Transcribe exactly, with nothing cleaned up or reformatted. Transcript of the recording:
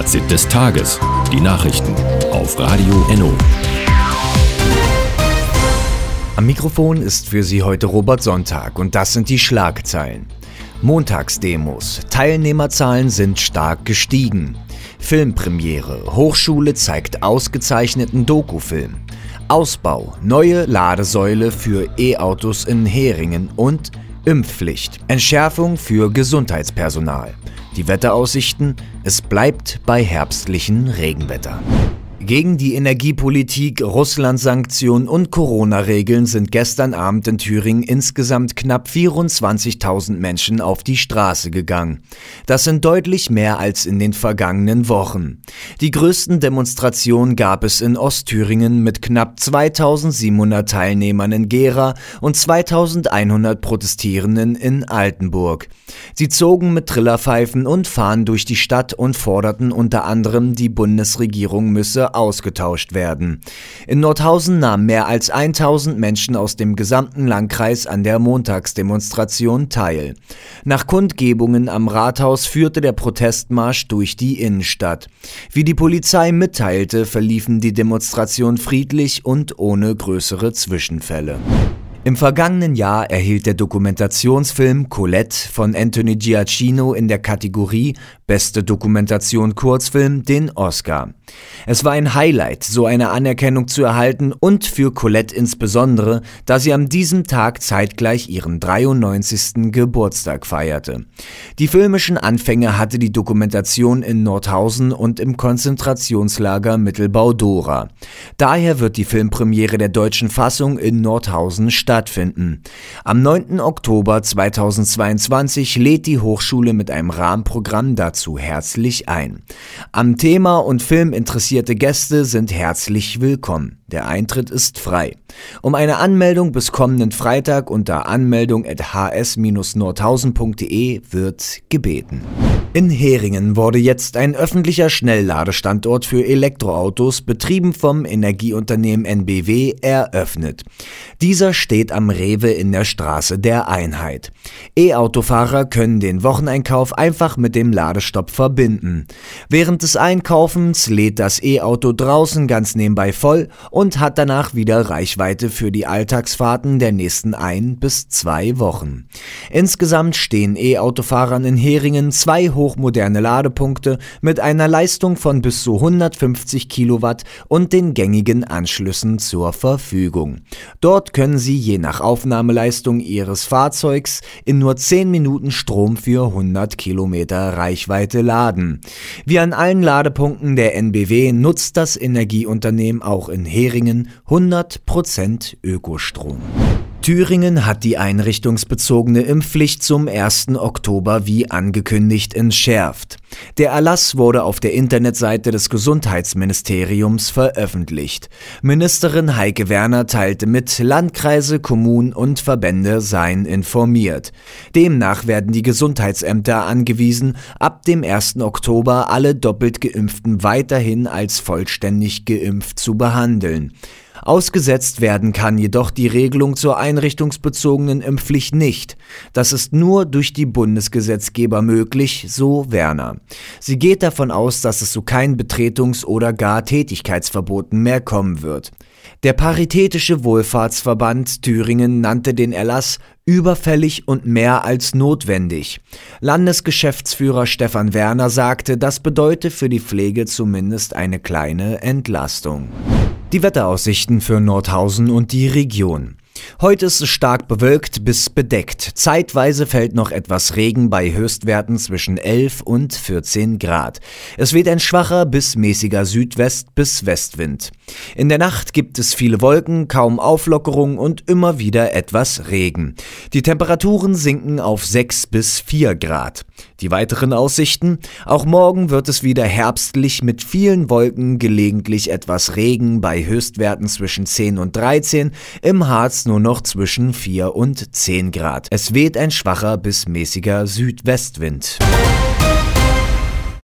Fazit des Tages. Die Nachrichten auf Radio Enno. Am Mikrofon ist für Sie heute Robert Sonntag und das sind die Schlagzeilen. Montagsdemos. Teilnehmerzahlen sind stark gestiegen. Filmpremiere. Hochschule zeigt ausgezeichneten Dokufilm. Ausbau. Neue Ladesäule für E-Autos in Heringen und Impfpflicht. Entschärfung für Gesundheitspersonal. Die Wetteraussichten: Es bleibt bei herbstlichem Regenwetter. Gegen die Energiepolitik, Russland-Sanktionen und Corona-Regeln sind gestern Abend in Thüringen insgesamt knapp vierundzwanzigtausend Menschen auf die Straße gegangen. Das sind deutlich mehr als in den vergangenen Wochen. Die größten Demonstrationen gab es in Ostthüringen mit knapp zweitausendsiebenhundert Teilnehmern in Gera und zweitausendeinhundert Protestierenden in Altenburg. Sie zogen mit Trillerpfeifen und Fahnen durch die Stadt und forderten unter anderem, die Bundesregierung müsse ausgetauscht werden. In Nordhausen nahmen mehr als tausend Menschen aus dem gesamten Landkreis an der Montagsdemonstration teil. Nach Kundgebungen am Rathaus führte der Protestmarsch durch die Innenstadt. Wie die Polizei mitteilte, verliefen die Demonstrationen friedlich und ohne größere Zwischenfälle. Im vergangenen Jahr erhielt der Dokumentationsfilm Colette von Anthony Giacchino in der Kategorie Beste Dokumentation Kurzfilm den Oscar. Es war ein Highlight, so eine Anerkennung zu erhalten und für Colette insbesondere, da sie an diesem Tag zeitgleich ihren dreiundneunzigsten Geburtstag feierte. Die filmischen Anfänge hatte die Dokumentation in Nordhausen und im Konzentrationslager Mittelbau-Dora. Daher wird die Filmpremiere der deutschen Fassung in Nordhausen stattfinden. Am neunten Oktober zweitausendzweiundzwanzig lädt die Hochschule mit einem Rahmenprogramm dazu herzlich ein. Am Thema und Film interessierte Gäste sind herzlich willkommen. Der Eintritt ist frei. Um eine Anmeldung bis kommenden Freitag unter anmeldung at h s dash nordhausen punkt d e wird gebeten. In Heringen wurde jetzt ein öffentlicher Schnellladestandort für Elektroautos, betrieben vom Energieunternehmen N B W, eröffnet. Dieser steht am Rewe in der Straße der Einheit. E-Autofahrer können den Wocheneinkauf einfach mit dem Ladestopp verbinden. Während des Einkaufens lädt das E-Auto draußen ganz nebenbei voll und hat danach wieder Reichweite für die Alltagsfahrten der nächsten ein bis zwei Wochen. Insgesamt stehen E-Autofahrern in Heringen zwei hochmoderne Ladepunkte mit einer Leistung von bis zu hundertfünfzig Kilowatt und den gängigen Anschlüssen zur Verfügung. Dort können Sie je nach Aufnahmeleistung Ihres Fahrzeugs in nur zehn Minuten Strom für hundert Kilometer Reichweite laden. Wie an allen Ladepunkten der N B W nutzt das Energieunternehmen auch in Heringen hundert Prozent Ökostrom. Thüringen hat die einrichtungsbezogene Impfpflicht zum ersten Oktober wie angekündigt entschärft. Der Erlass wurde auf der Internetseite des Gesundheitsministeriums veröffentlicht. Ministerin Heike Werner teilte mit, Landkreise, Kommunen und Verbände seien informiert. Demnach werden die Gesundheitsämter angewiesen, ab dem ersten Oktober alle doppelt Geimpften weiterhin als vollständig geimpft zu behandeln. Ausgesetzt werden kann jedoch die Regelung zur einrichtungsbezogenen Impfpflicht nicht. Das ist nur durch die Bundesgesetzgeber möglich, so Werner. Sie geht davon aus, dass es zu keinen Betretungs- oder gar Tätigkeitsverboten mehr kommen wird. Der Paritätische Wohlfahrtsverband Thüringen nannte den Erlass überfällig und mehr als notwendig. Landesgeschäftsführer Stefan Werner sagte, das bedeute für die Pflege zumindest eine kleine Entlastung. Die Wetteraussichten für Nordhausen und die Region. Heute ist es stark bewölkt bis bedeckt. Zeitweise fällt noch etwas Regen bei Höchstwerten zwischen elf und vierzehn Grad. Es weht ein schwacher bis mäßiger Südwest- bis Westwind. In der Nacht gibt es viele Wolken, kaum Auflockerung und immer wieder etwas Regen. Die Temperaturen sinken auf sechs bis vier Grad. Die weiteren Aussichten: Auch morgen wird es wieder herbstlich mit vielen Wolken, gelegentlich etwas Regen bei Höchstwerten zwischen zehn und dreizehn, im Harz nur noch zwischen vier und zehn Grad. Es weht ein schwacher bis mäßiger Südwestwind.